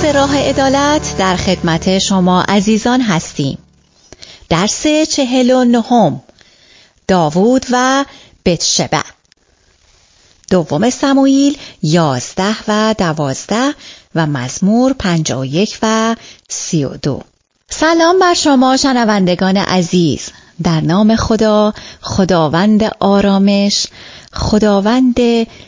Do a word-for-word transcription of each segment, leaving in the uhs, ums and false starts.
پادکست راه عدالت در خدمت شما عزیزان هستیم. درس چهل و نهم، داوود و بتشبع. دوم سموئیل یازده و دوازده و مزمور پنجاه و یک و سی و دو. سلام بر شما شنوندگان عزیز. در نام خدا، خداوند آرامش، خداوند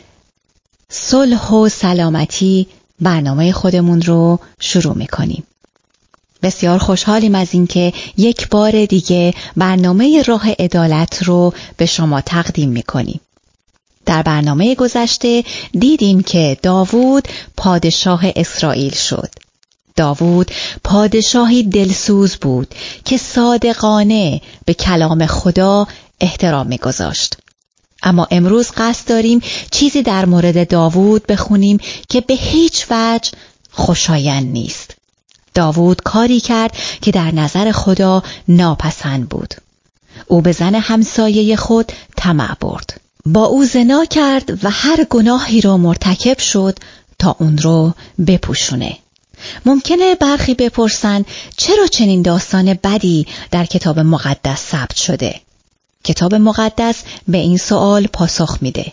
صلح و سلامتی، برنامه خودمون رو شروع میکنیم. بسیار خوشحالیم از اینکه یک بار دیگه برنامه راه عدالت رو به شما تقدیم میکنیم. در برنامه گذشته دیدیم که داوود پادشاه اسرائیل شد. داوود پادشاهی دلسوز بود که صادقانه به کلام خدا احترام میگذاشت. اما امروز قصد داریم چیزی در مورد داوود بخونیم که به هیچ وجه خوشایند نیست. داوود کاری کرد که در نظر خدا ناپسند بود. او به زن همسایه خود طمع برد. با او زنا کرد و هر گناهی را مرتکب شد تا اون رو بپوشونه. ممکنه برخی بپرسن چرا چنین داستان بدی در کتاب مقدس ثبت شده؟ کتاب مقدس به این سوال پاسخ میده.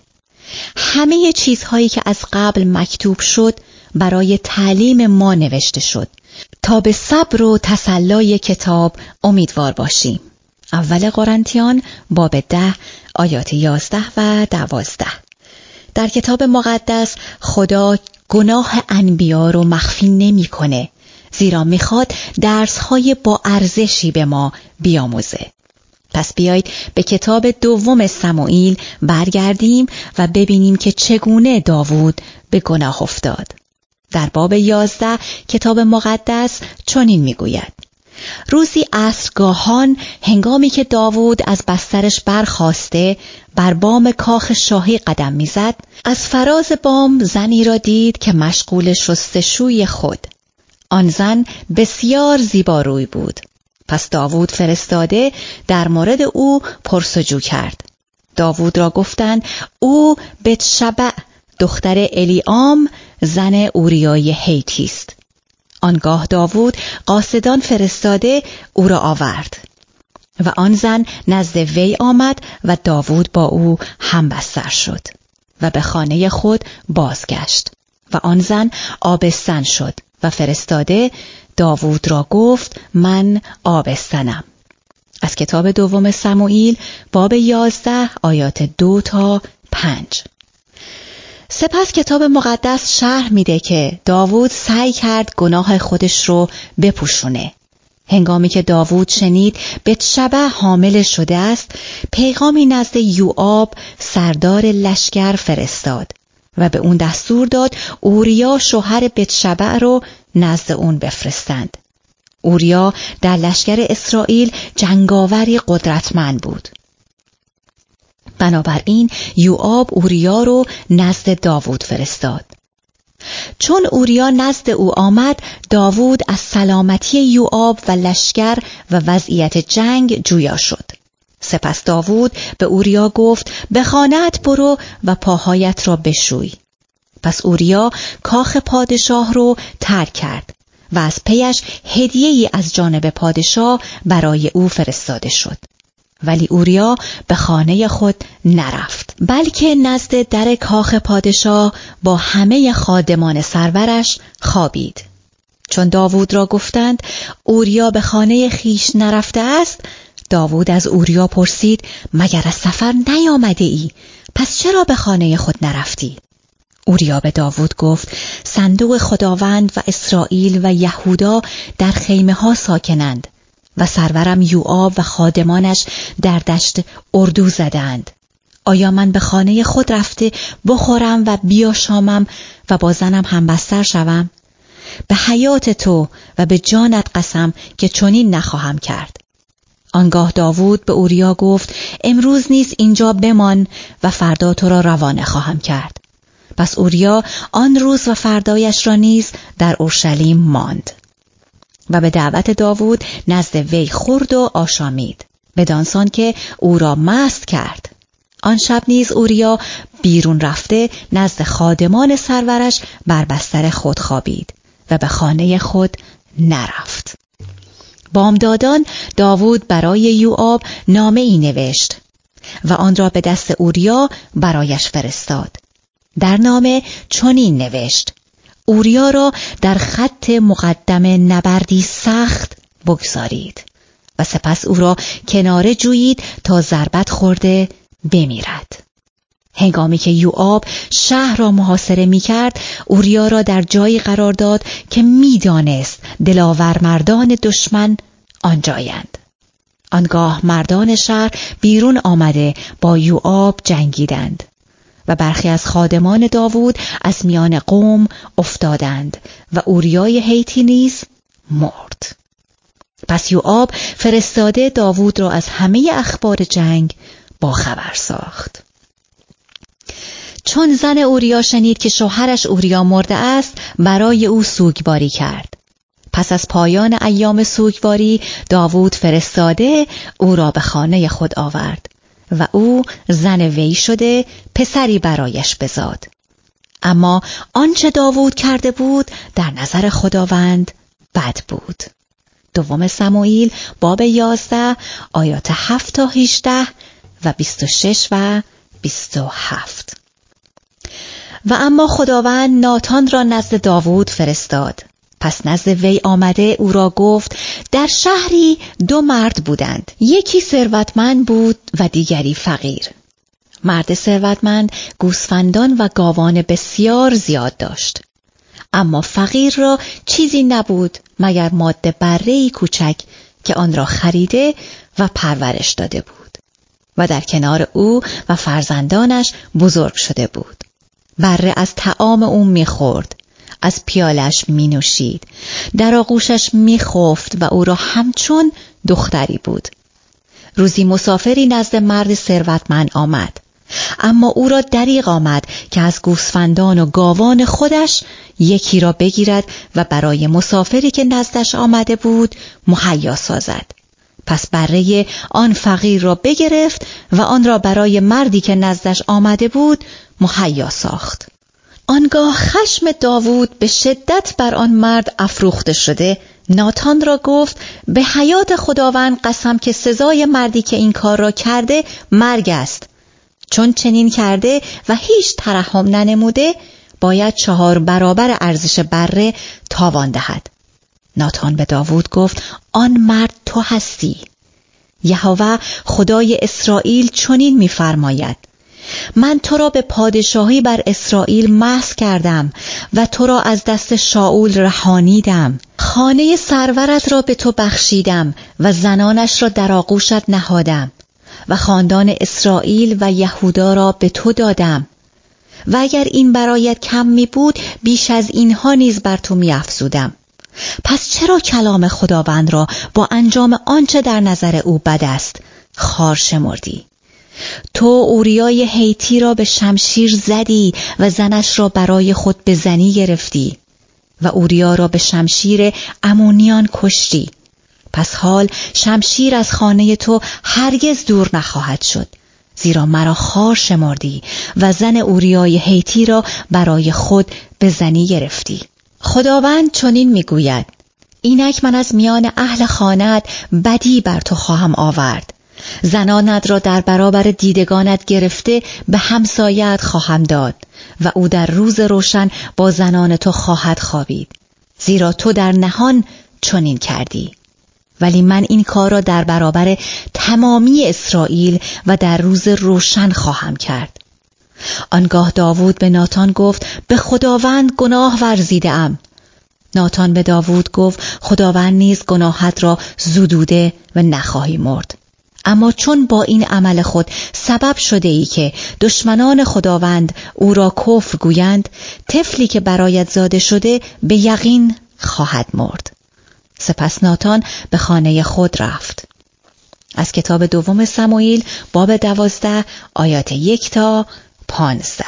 همه چیزهایی که از قبل مکتوب شد برای تعلیم ما نوشته شد تا به صبر و تسلای کتاب امیدوار باشیم. اول قرنتیان باب ده آیات یازده و دوازده. در کتاب مقدس خدا گناه انبیا رو مخفی نمی کنه، زیرا میخواد درسهای با ارزشی به ما بیاموزه. پس بیایید به کتاب دوم سموئیل برگردیم و ببینیم که چگونه داوود به گناه افتاد. در باب یازده کتاب مقدس چنین میگوید: روزی عصرگاهان هنگامی که داوود از بسترش برخاسته بر بام کاخ شاهی قدم میزد، از فراز بام زنی را دید که مشغول شستشوی خود. آن زن بسیار زیباروی بود. پس داوود فرستاده در مورد او پرسجو کرد. داوود را گفتند او بتشبع دختر الیعام زن اوریای هیتی است. آنگاه داوود قاصدان فرستاده او را آورد و آن زن نزد وی آمد و داوود با او همبستر شد و به خانه خود بازگشت و آن زن آبستن شد و فرستاده داوود را گفت من آبستنم. از کتاب دوم سموئیل باب یازده آیات دو تا پنج. سپس کتاب مقدس شرح میده که داوود سعی کرد گناه خودش رو بپوشونه. هنگامی که داوود شنید بتشبع حامل شده است، پیغامی نزد یوآب سردار لشکر فرستاد و به اون دستور داد اوریا شوهر بتشبع رو نزد اون بفرستند. اوریا در لشکر اسرائیل جنگاوری قدرتمند بود. بنابراین یوآب اوریا رو نزد داوود فرستاد. چون اوریا نزد او آمد، داوود از سلامتی یوآب و لشکر و وضعیت جنگ جویا شد. سپس داوود به اوریا گفت به خانه‌ات برو و پاهایت را بشوی. پس اوریا کاخ پادشاه رو ترک کرد و از پیش هدیه‌ای از جانب پادشاه برای او فرستاده شد. ولی اوریا به خانه خود نرفت، بلکه نزد در کاخ پادشاه با همه خادمان سرورش خوابید. چون داوود را گفتند اوریا به خانه خیش نرفته است، داوود از اوریا پرسید مگر از سفر نیامده ای؟ پس چرا به خانه خود نرفتی؟ اوریا به داوود گفت صندوق خداوند و اسرائیل و یهودا در خیمه ها ساکنند و سرورم یوآب و خادمانش در دشت اردو زدند. آیا من به خانه خود رفته بخورم و بیاشامم و با زنم همبستر شوم؟ به حیات تو و به جانت قسم که چنین نخواهم کرد. آنگاه داوود به اوریا گفت امروز نیز اینجا بمان و فردا تو را روانه خواهم کرد. پس اوریا آن روز و فردایش را نیز در اورشلیم ماند و به دعوت داوود نزد وی خورد و آشامید، بدانسان که او را مست کرد. آن شب نیز اوریا بیرون رفته نزد خادمان سرورش بر بستر خود خوابید و به خانه خود نرفت. بامدادان داوود برای یوآب نامه ای نوشت و آن را به دست اوریا برایش فرستاد. در نامه چنین نوشت: اوریا را در خط مقدم نبردی سخت بگذارید و سپس او را کناره جویید تا ضربت خورده بمیرد. هنگامی که یوآب شهر را محاصره می کرد، اوریا را در جایی قرار داد که می دانست دلاور مردان دشمن آنجایند. آنگاه مردان شهر بیرون آمده با یوآب جنگیدند و برخی از خادمان داوود از میان قوم افتادند و اوریای هیتی نیز مرد. پس یوآب فرستاده داوود را از همه اخبار جنگ با خبر ساخت. چون زن اوریا شنید که شوهرش اوریا مرده است، برای او سوگواری کرد. پس از پایان ایام سوگواری داوود فرستاده او را به خانه خود آورد و او زن وی شده پسری برایش بزاد. اما آنچه داوود کرده بود در نظر خداوند بد بود. دوم سموئیل باب یازده آیات هفت تا هجده و بیست و شش و بیست و هفت. و اما خداوند ناتان را نزد داوود فرستاد. پس نزد وی آمده او را گفت: در شهری دو مرد بودند، یکی ثروتمند بود و دیگری فقیر. مرد ثروتمند گوسفندان و گاوان بسیار زیاد داشت، اما فقیر را چیزی نبود مگر ماده بره‌ای کوچک که آن را خریده و پرورش داده بود و در کنار او و فرزندانش بزرگ شده بود. بره از طعام او می‌خورد، از پیالش می نوشید، در آغوشش می خفت و او را همچون دختری بود. روزی مسافری نزد مرد ثروتمند آمد، اما او را دریغ آمد که از گوسفندان و گاوان خودش یکی را بگیرد و برای مسافری که نزدش آمده بود مهیا سازد. پس بره آن فقیر را بگرفت و آن را برای مردی که نزدش آمده بود مهیا ساخت. آنگاه خشم داوود به شدت بر آن مرد افروخته شده، ناتان را گفت: به حیات خداوند قسم که سزای مردی که این کار را کرده مرگ است. چون چنین کرده و هیچ ترحم ننموده، باید چهار برابر ارزش بره تاوان دهد. ناتان به داوود گفت: آن مرد تو هستی. یهوه خدای اسرائیل چنین می‌فرماید: من تو را به پادشاهی بر اسرائیل مسح کردم و تو را از دست شاول رهانیدم. خانه سرورت را به تو بخشیدم و زنانش را در آغوشت نهادم و خاندان اسرائیل و یهودا را به تو دادم و اگر این برایت کم می بود بیش از اینها نیز بر تو می افزودم. پس چرا کلام خداوند را با انجام آنچه در نظر او بد است خوار شمردی؟ تو اوریای هیتی را به شمشیر زدی و زنش را برای خود به زنی گرفتی و اوریا را به شمشیر امونیان کشتی. پس حال شمشیر از خانه تو هرگز دور نخواهد شد، زیرا مرا خوار شمردی و زن اوریای هیتی را برای خود به زنی گرفتی. خداوند چنین میگوید: اینک من از میان اهل خانه‌ات بدی بر تو خواهم آورد. زنانت را در برابر دیدگانت گرفته به همسایه‌ات خواهم داد و او در روز روشن با زنان تو خواهد خوابید، زیرا تو در نهان چنین کردی. ولی من این کار را در برابر تمامی اسرائیل و در روز روشن خواهم کرد. آنگاه داوود به ناتان گفت: به خداوند گناه ورزیده‌ام. ناتان به داوود گفت: خداوند نیز گناهت را زدوده و نخواهی مرد. اما چون با این عمل خود سبب شده ای که دشمنان خداوند او را کفر گویند، طفلی که برایت زاده شده به یقین خواهد مرد. سپس ناتان به خانه خود رفت. از کتاب دوم سموئیل باب دوازده آیات یک تا پانزده.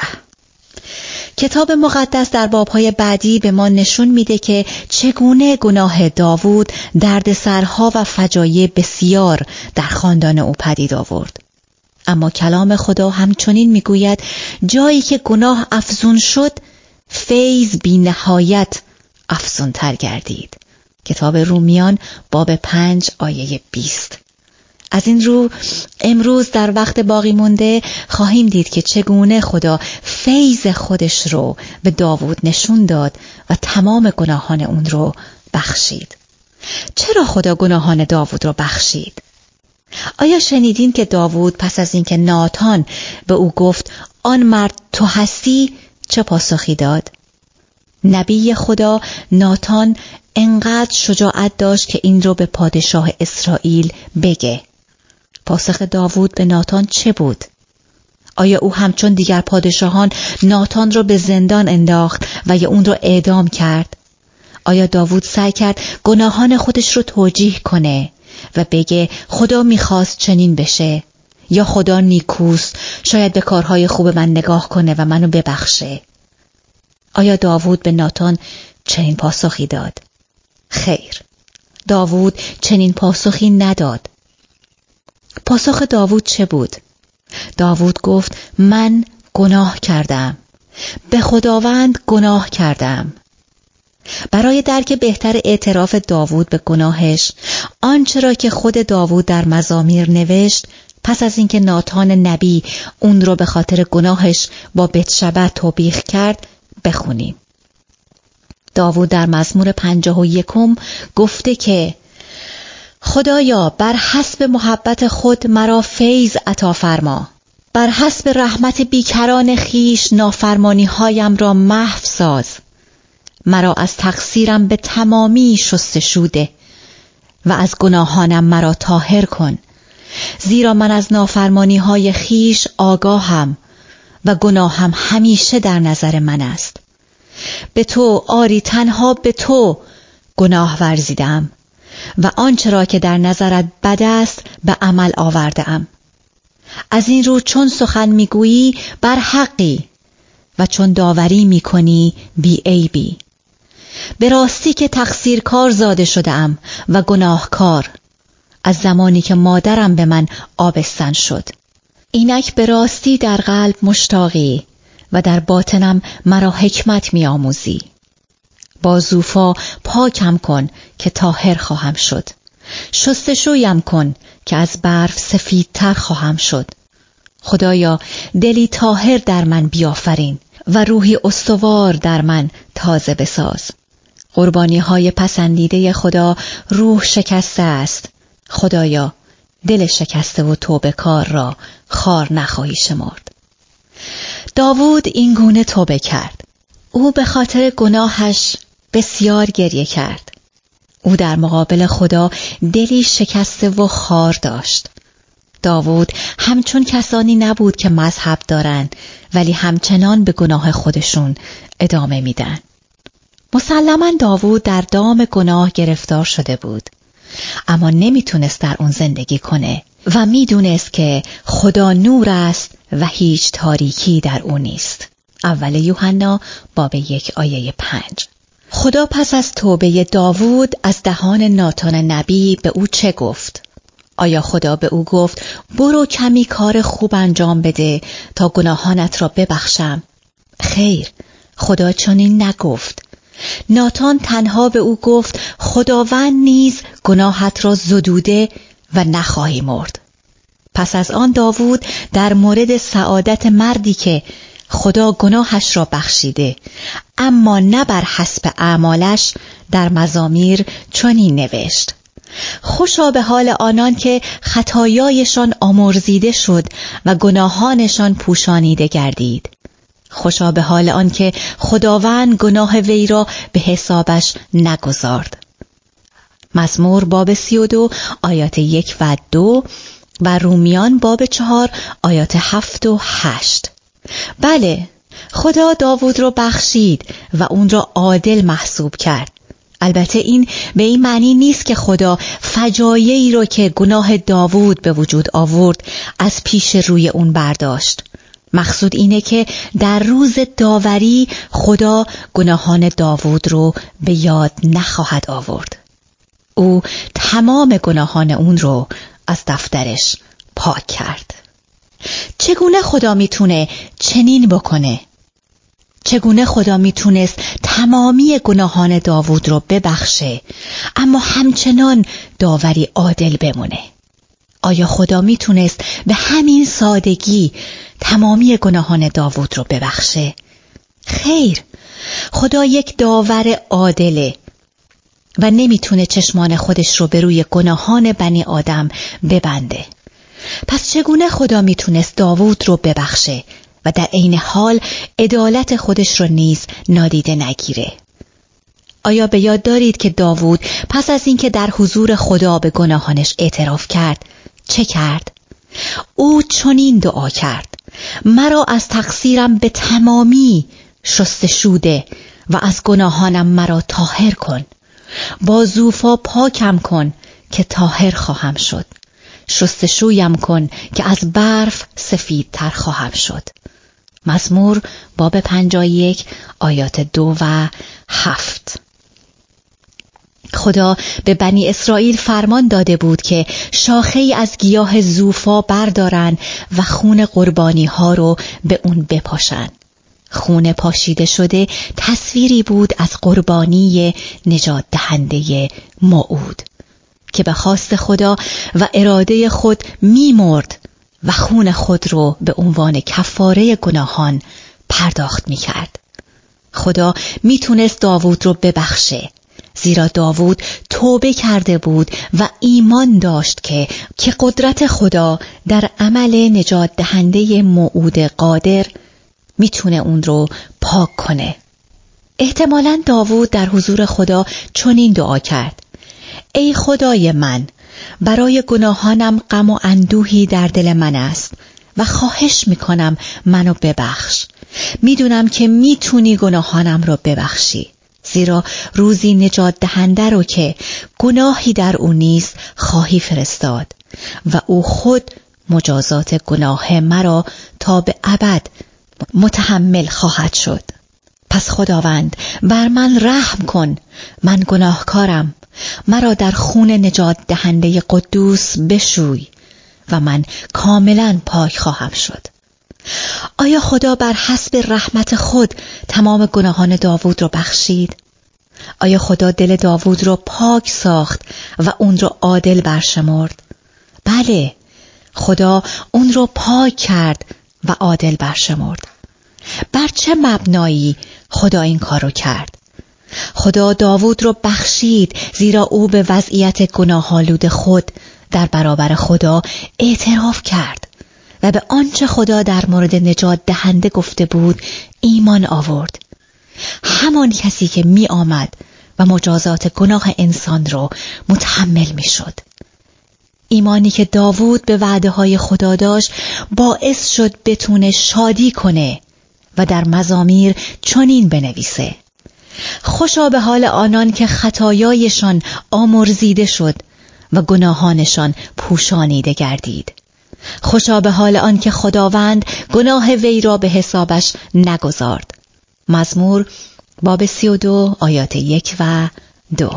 کتاب مقدس در بابهای بعدی به ما نشون میده که چگونه گناه داوود دردسرها و فجایع بسیار در خاندان او پدید آورد. اما کلام خدا همچنین میگوید جایی که گناه افزون شد، فیض بی نهایت افزونتر گردید. کتاب رومیان باب پنج آیه بیست. از این رو امروز در وقت باقی مونده خواهیم دید که چگونه خدا فیض خودش رو به داوود نشون داد و تمام گناهان اون رو بخشید. چرا خدا گناهان داوود رو بخشید؟ آیا شنیدین که داوود پس از اینکه ناتان به او گفت آن مرد تو هستی چه پاسخی داد؟ نبی خدا ناتان انقدر شجاعت داشت که این رو به پادشاه اسرائیل بگه. پاسخ داوود به ناتان چه بود؟ آیا او همچون دیگر پادشاهان ناتان رو به زندان انداخت و یا اون رو اعدام کرد؟ آیا داوود سعی کرد گناهان خودش رو توجیه کنه و بگه خدا میخواست چنین بشه، یا خدا نیکوست، شاید به کارهای خوب من نگاه کنه و منو ببخشه؟ آیا داوود به ناتان چنین پاسخی داد؟ خیر، داوود چنین پاسخی نداد. پاسخ داوود چه بود؟ داوود گفت من گناه کردم، به خداوند گناه کردم. برای درک بهتر اعتراف داوود به گناهش، آنچه را که خود داوود در مزامیر نوشت پس از اینکه ناتان نبی اون رو به خاطر گناهش با بتشبه توبیخ کرد بخونیم. داوود در مزمور پنجاه و یکم گفته که خدایا بر حسب محبت خود مرا فیض عطا فرما، بر حسب رحمت بیکران خیش نافرمانی هایم را محو ساز، مرا از تقصیرم به تمامی شستشو ده و از گناهانم مرا طاهر کن، زیرا من از نافرمانی های خیش آگاهم و گناهم همیشه در نظر من است. به تو، آری تنها به تو گناه ورزیدم و آنچه را که در نظرت بد است به عمل آورده‌ام. از این رو چون سخن میگویی بر حقی و چون داوری میکنی بی عیبی. به راستی که تقصیرکار زاده شده‌ام و گناهکار، از زمانی که مادرم به من آبستن شد. اینک به راستی در قلب مشتاقی و در باطنم مرا حکمت می‌آموزی. با زوفا پاکم کن که طاهر خواهم شد، شستشویم کن که از برف سفیدتر خواهم شد. خدایا دلی طاهر در من بیافرین و روحی استوار در من تازه بساز. قربانی های پسندیده خدا روح شکسته است. خدایا دل شکسته و توبه کار را خار نخواهی شمرد. داوود این گونه توبه کرد. او به خاطر گناهش بسیار گریه کرد. او در مقابل خدا دلی شکسته و خار داشت. داوود همچون کسانی نبود که مذهب دارن ولی همچنان به گناه خودشون ادامه میدن. مسلماً داوود در دام گناه گرفتار شده بود، اما نمیتونست در اون زندگی کنه و میدونست که خدا نور است و هیچ تاریکی در اون نیست. اول یوحنا باب یک آیه پنج. خدا پس از توبه داوود از دهان ناتان نبی به او چه گفت؟ آیا خدا به او گفت برو کمی کار خوب انجام بده تا گناهانت را ببخشم؟ خیر، خدا چنین نگفت. ناتان تنها به او گفت خداوند نیز گناهت را زدوده و نخواهی مرد. پس از آن داوود در مورد سعادت مردی که خدا گناهش را بخشیده اما نه بر حسب اعمالش در مزامیر چنین نوشت: خوشا به حال آنان که خطایایشان آمرزیده شد و گناهانشان پوشانیده گردید. خوشا به حال آن که خداوند گناه وی را به حسابش نگذارد. مزمور باب سی و دو آیات یک و دو و رومیان باب چهار آیات هفت و هشت. بله، خدا داوود را بخشید و اون را عادل محسوب کرد. البته این به این معنی نیست که خدا فجایعی را که گناه داوود به وجود آورد از پیش روی اون برداشت. مقصود اینه که در روز داوری خدا گناهان داوود رو به یاد نخواهد آورد. او تمام گناهان اون رو از دفترش پاک کرد. چگونه خدا میتونه چنین بکنه؟ چگونه خدا میتونست تمامی گناهان داوود رو ببخشه اما همچنان داوری عادل بمونه؟ آیا خدا میتونست به همین سادگی تمامی گناهان داوود رو ببخشه؟ خیر، خدا یک داور عادله و نمیتونه چشمان خودش رو به روی گناهان بنی آدم ببنده. پس چگونه خدا میتونست داوود رو ببخشه و در عین حال عدالت خودش رو نیز نادیده نگیره؟ آیا به یاد دارید که داوود پس از اینکه در حضور خدا به گناهانش اعتراف کرد چه کرد؟ او چنین دعا کرد: مرا از تقصیرم به تمامی شستشوده و از گناهانم مرا طاهر کن. با زوفا پاکم کن که طاهر خواهم شد. شستشویم کن که از برف سفیدتر خواهم شد. مزمور باب پنجاه و یک آیات دو و هفت. خدا به بنی اسرائیل فرمان داده بود که شاخه‌ای از گیاه زوفا بردارن و خون قربانی ها رو به اون بپاشن. خون پاشیده شده تصویری بود از قربانی نجات دهنده موعود که به خواست خدا و اراده خود می‌مرد و خون خود رو به عنوان کفاره گناهان پرداخت می‌کرد. خدا میتونست داوود رو ببخشه، زیرا داوود توبه کرده بود و ایمان داشت که که قدرت خدا در عمل نجات دهنده موعود قادر میتونه اون رو پاک کنه. احتمالاً داوود در حضور خدا چنین دعا کرد: ای خدای من، برای گناهانم غم و اندوهی در دل من است و خواهش میکنم منو ببخش. میدونم که میتونی گناهانم رو ببخشی، زیرا روزی نجات دهنده رو که گناهی در او نیست خواهی فرستاد و او خود مجازات گناه مرا تا به ابد متحمل خواهد شد. پس خداوند بر من رحم کن، من گناهکارم. مرا در خون نجات دهنده قدوس بشوی و من کاملا پاک خواهم شد. آیا خدا بر حسب رحمت خود تمام گناهان داوود رو بخشید؟ آیا خدا دل داوود رو پاک ساخت و اون رو عادل برشمرد؟ بله، خدا اون رو پاک کرد و عادل برشمرد. بر چه مبنایی خدا این کار رو کرد؟ خدا داوود رو بخشید زیرا او به وضعیت گناه‌آلود خود در برابر خدا اعتراف کرد و به آنچه خدا در مورد نجات دهنده گفته بود ایمان آورد. همان کسی که می آمد و مجازات گناه انسان رو متحمل می شد. ایمانی که داوود به وعده های خدا داشت باعث شد بتونه شادی کنه و در مزامیر چنین بنویسه: خوشا به حال آنان که خطایایشان آمرزیده شد و گناهانشان پوشانیده گردید. خوشا به حال آن که خداوند گناه وی را به حسابش نگذارد. مزمور باب سی و دو آیات یک و دو.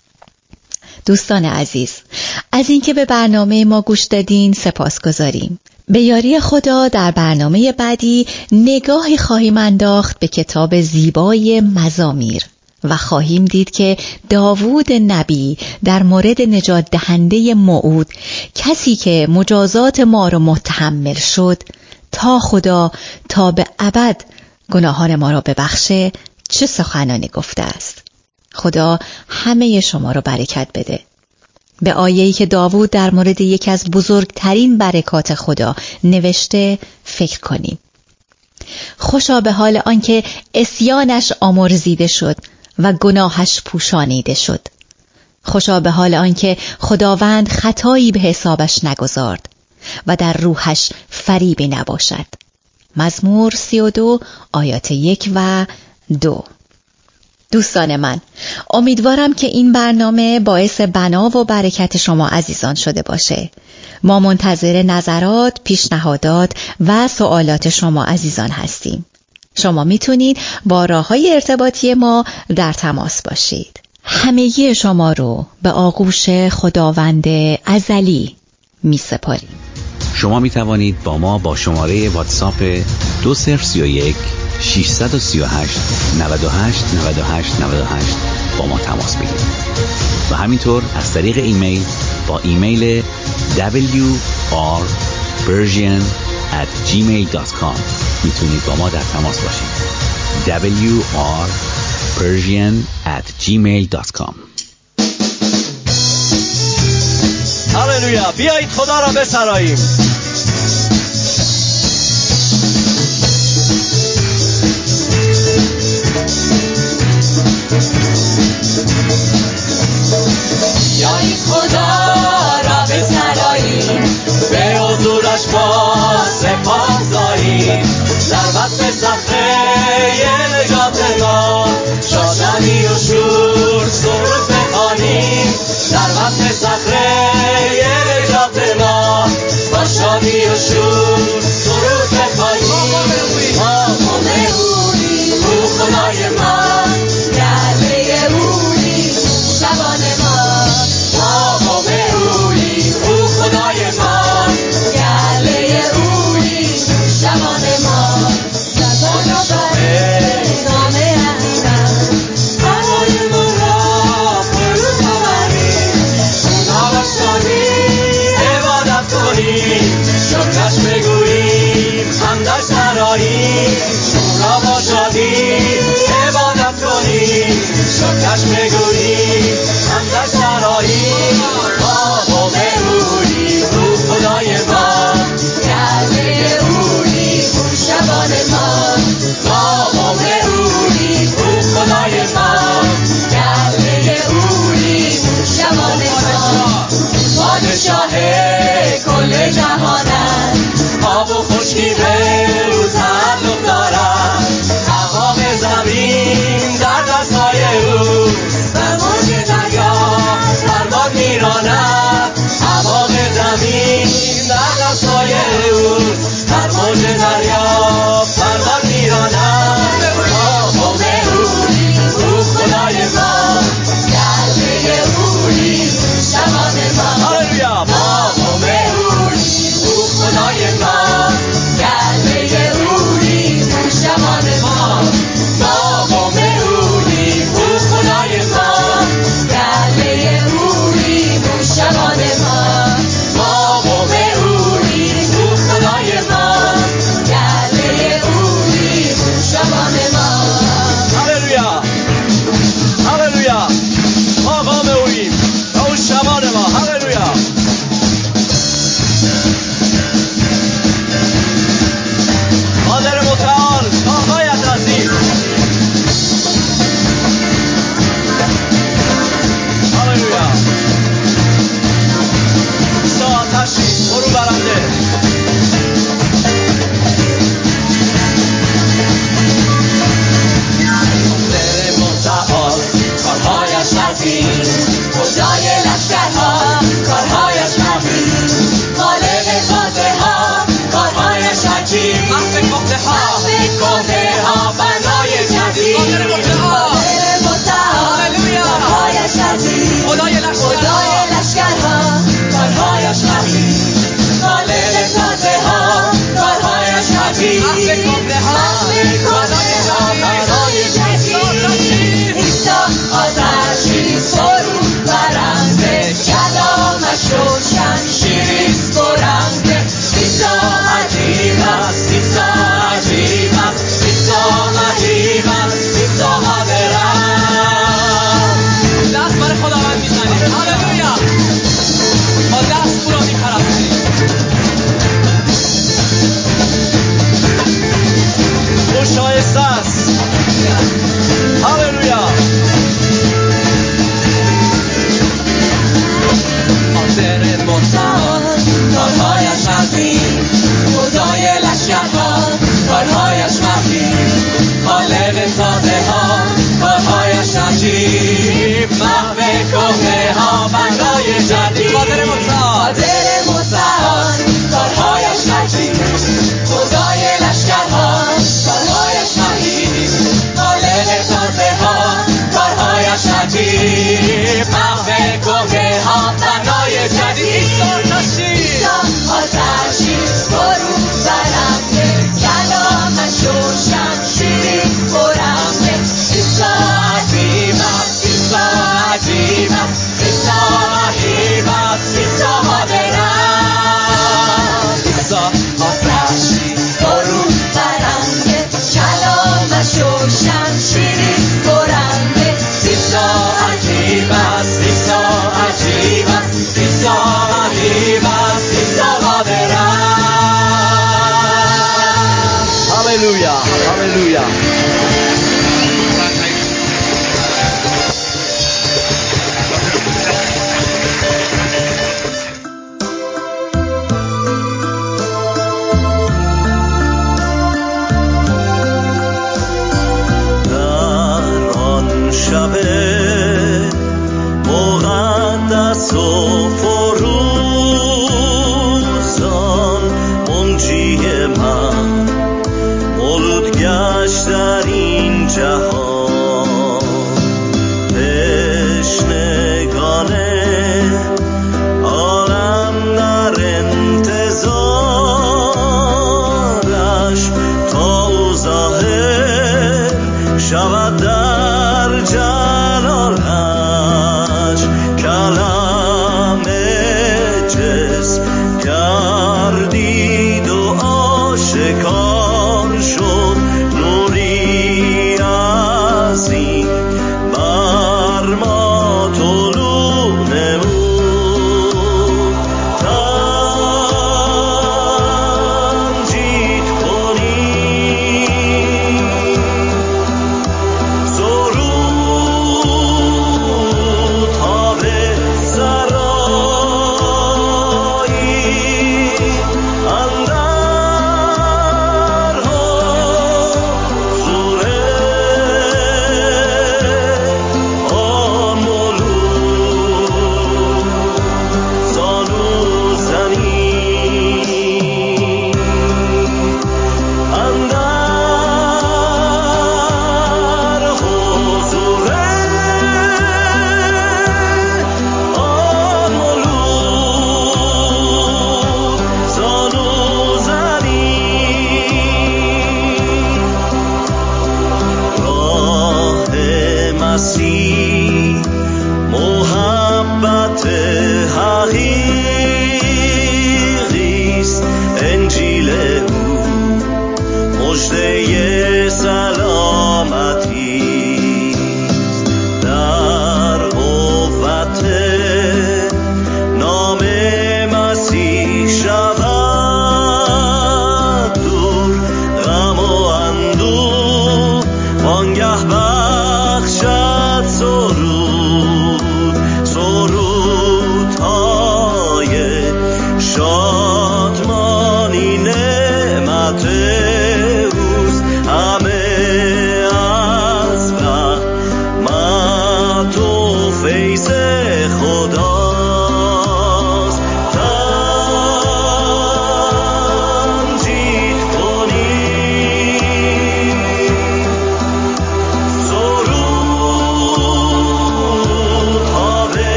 دوستان عزیز، از اینکه به برنامه ما گوش دادین سپاسگزاریم. به یاری خدا در برنامه بعدی نگاهی خواهیم انداخت به کتاب زیبای مزامیر و خواهیم دید که داوود نبی در مورد نجات دهنده موعود، کسی که مجازات ما رو متحمل شد تا خدا تا به ابد گناهان ما را ببخشه، چه سخنانی گفته است. خدا همه شما رو برکت بده. به آیه‌ای که داوود در مورد یکی از بزرگترین برکات خدا نوشته فکر کنیم. خوشا به حال آنکه عصیانش آمرزیده شد و گناهش پوشانیده شد. خوشا به حال آنکه خداوند خطایی به حسابش نگذارد و در روحش فریبی نباشد. مزمور سی و دو آیات یک و دو. دوستان من، امیدوارم که این برنامه باعث بنا و برکت شما عزیزان شده باشه. ما منتظر نظرات، پیشنهادات و سوالات شما عزیزان هستیم. شما میتونید با راه‌های ارتباطی ما در تماس باشید. همگی شما رو به آغوش خداوند ازلی می سپاریم. شما می توانید با ما با شماره واتساپ دو صفر سه یک شش سه هشت نه هشت نه هشت نه هشت با ما تماس بگیرید و همینطور از طریق ایمیل با ایمیل دبلیو آر پرژین ات جیمیل دات کام میتونید با ما در تماس باشید. دبلیو آر پرژین ات جیمیل دات کام. هللویا. بیایید خدا را بسراییم. بیایید خدا را بسراییم، به حضورش با سپاس داریم. در وصف صخره نجات ما شادی و شور سرود بخوانیم. در وصف صخره نجات ما با شادی و شور سرود بخوانیم. ما قوم اوییم، او خدای ما، گرده اوییم، شبان ما. ما قوم اوییم، او خدای ما، گرده اوییم، شبان ما. زبان و بره نام احمد، هوای ما را فرود آوریم. خدا را شادی عبادت کنیم، شکرش بگوییم، حمدش سراییم. او را با شادی عبادت کنیم، شکرش بگوییم، حمدش سراییم. ما قوم اوییم، او خدای ما، گرده اوییم، شبان ما. ما قوم اوییم، او خدای ما، گرده اوییم، شبان ما. پادشاه کل جهانت، آب و خشکی به او تعلق دارد. تمام زمین در دستای اوست، هللویا هللویا.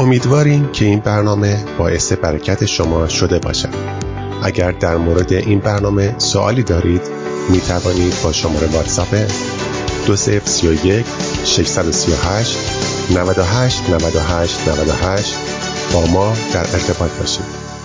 امیدواریم که این برنامه باعث برکت شما شده باشد. اگر در مورد این برنامه سوالی دارید می توانید با شماره واتساپ دو صفر سه یک شش سه هشت نه هشت نه هشت نه هشت با ما در ارتباط باشید.